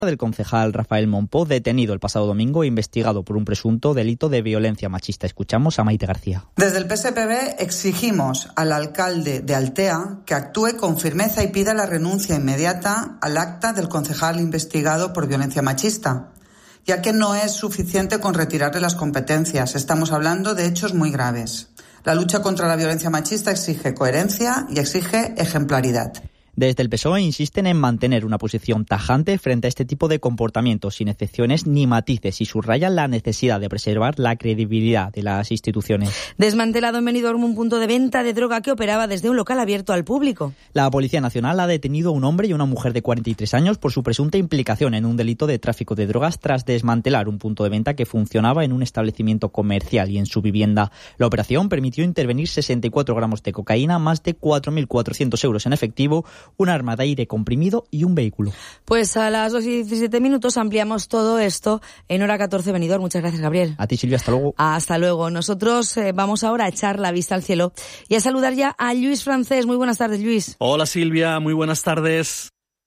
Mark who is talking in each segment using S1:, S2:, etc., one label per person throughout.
S1: del concejal Rafael Monpó, detenido el pasado domingo e investigado por un presunto delito de violencia machista. Escuchamos a Maite García.
S2: Desde el PSPB exigimos al alcalde de Altea que actúe con firmeza y pida la renuncia inmediata al acta del concejal investigado por violencia machista, ya que no es suficiente con retirarle las competencias. Estamos hablando de hechos muy graves. La lucha contra la violencia machista exige coherencia y exige ejemplaridad.
S1: Desde el PSOE insisten en mantener una posición tajante frente a este tipo de comportamientos, sin excepciones ni matices, y subrayan la necesidad de preservar la credibilidad de las instituciones.
S3: Desmantelado en Benidorm un punto de venta de droga que operaba desde un local abierto al público.
S1: La Policía Nacional ha detenido a un hombre y una mujer de 43 años por su presunta implicación en un delito de tráfico de drogas tras desmantelar un punto de venta que funcionaba en un establecimiento comercial y en su vivienda. La operación permitió intervenir 64 gramos de cocaína, más de 4.400 euros en efectivo, un arma de aire comprimido y un vehículo.
S3: Pues a las 2:17 ampliamos todo esto en hora 14 Benidorm. Muchas gracias, Gabriel.
S1: A ti, Silvia, hasta luego.
S3: Hasta luego. Nosotros vamos ahora a echar la vista al cielo y a saludar ya a Lluís Francés. Muy buenas tardes, Lluís.
S4: Hola, Silvia. Muy buenas tardes.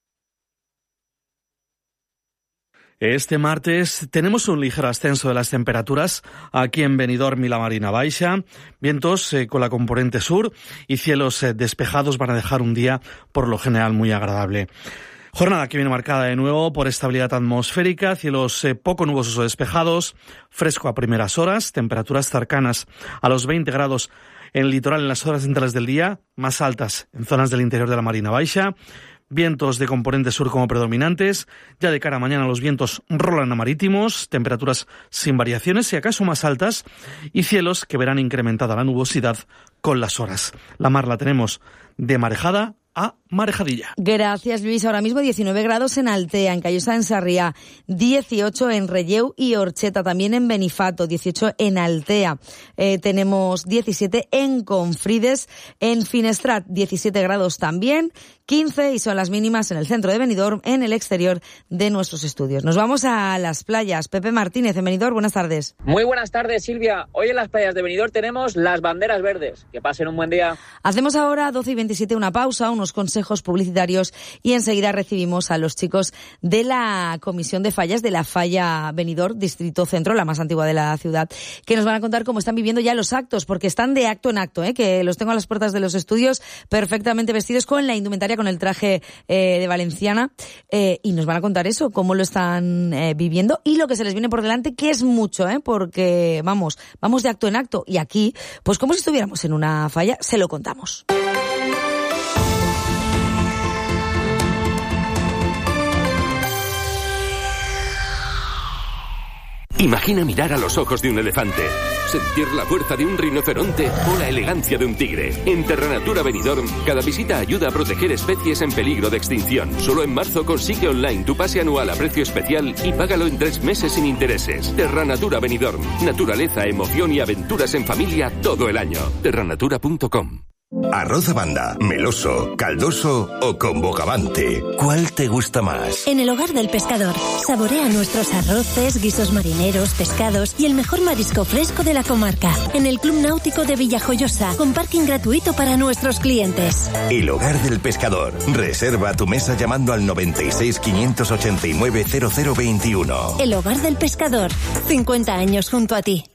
S4: Este martes tenemos un ligero ascenso de las temperaturas aquí en Benidorm y la Marina Baixa. Vientos con la componente sur y cielos despejados van a dejar un día por lo general muy agradable. Jornada que viene marcada de nuevo por estabilidad atmosférica, cielos poco nubosos o despejados, fresco a primeras horas, temperaturas cercanas a los 20 grados en el litoral en las horas centrales del día, más altas en zonas del interior de la Marina Baixa. Vientos de componente sur como predominantes. Ya de cara a mañana los vientos rolan a marítimos, temperaturas sin variaciones y acaso más altas, y cielos que verán incrementada la nubosidad con las horas. La mar la tenemos de marejada a marejadilla.
S3: Gracias, Luis. Ahora mismo 19 grados en Altea, en Callosa, en Sarriá, 18 en Relleu y Orcheta, también en Benifato, 18 en Altea. Tenemos 17 en Confrides, en Finestrat, 17 grados también, 15 y son las mínimas en el centro de Benidorm, en el exterior de nuestros estudios. Nos vamos a las playas. Pepe Martínez, en Benidorm, buenas tardes.
S5: Muy buenas tardes, Silvia. Hoy en las playas de Benidorm tenemos las banderas verdes. Que pasen un buen día.
S3: Hacemos ahora 12:27 una pausa, unos consejos publicitarios y enseguida recibimos a los chicos de la Comisión de Fallas de la Falla Benidorm, Distrito Centro, la más antigua de la ciudad, que nos van a contar cómo están viviendo ya los actos, porque están de acto en acto, que los tengo a las puertas de los estudios perfectamente vestidos con la indumentaria, con el traje de valenciana, y nos van a contar eso, cómo lo están viviendo y lo que se les viene por delante, que es mucho, porque vamos de acto en acto, y aquí, pues como si estuviéramos en una falla, se lo contamos.
S6: Imagina mirar a los ojos de un elefante, sentir la fuerza de un rinoceronte o la elegancia de un tigre. En Terranatura Benidorm, cada visita ayuda a proteger especies en peligro de extinción. Solo en marzo consigue online tu pase anual a precio especial y págalo en 3 meses sin intereses. Terranatura Benidorm. Naturaleza, emoción y aventuras en familia todo el año. Terranatura.com.
S7: ¿Arroz a banda, meloso, caldoso o con bogavante? ¿Cuál te gusta más?
S8: En el Hogar del Pescador, saborea nuestros arroces, guisos marineros, pescados y el mejor marisco fresco de la comarca. En el Club Náutico de Villajoyosa, con parking gratuito para nuestros clientes.
S7: El Hogar del Pescador. Reserva tu mesa llamando al 96 589 0021.
S8: El Hogar del Pescador, 50 años junto a ti.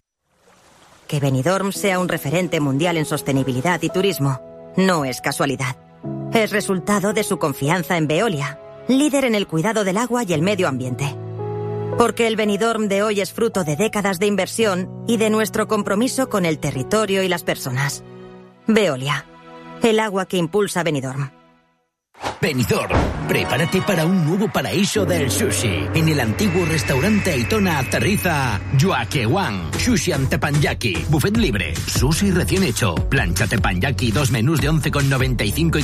S9: Que Benidorm sea un referente mundial en sostenibilidad y turismo no es casualidad. Es resultado de su confianza en Veolia, líder en el cuidado del agua y el medio ambiente. Porque el Benidorm de hoy es fruto de décadas de inversión y de nuestro compromiso con el territorio y las personas. Veolia, el agua que impulsa Benidorm.
S10: Benidorm, prepárate para un nuevo paraíso del sushi. En el antiguo restaurante Aitona aterriza Joaquewan, sushi ante teppanyaki, buffet libre, sushi recién hecho, plancha teppanyaki, 2 menús de 11,95 y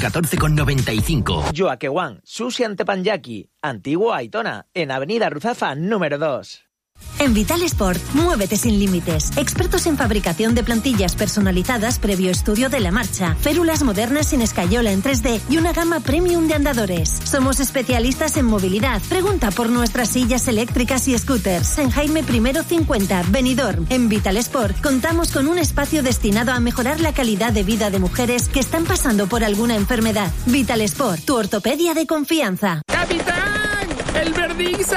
S10: 14,95.
S5: Joaquewan, sushi ante teppanyaki, antiguo Aitona, en Avenida Ruzafa número 2.
S8: En Vital Sport, muévete sin límites. Expertos en fabricación de plantillas personalizadas previo estudio de la marcha, férulas modernas sin escayola en 3D y una gama premium de andadores. Somos especialistas en movilidad. Pregunta por nuestras sillas eléctricas y scooters. En Jaime I 50, Benidorm. En Vital Sport contamos con un espacio destinado a mejorar la calidad de vida de mujeres que están pasando por alguna enfermedad. Vital Sport, tu ortopedia de confianza.
S11: ¡Capitán! ¡El verde! Big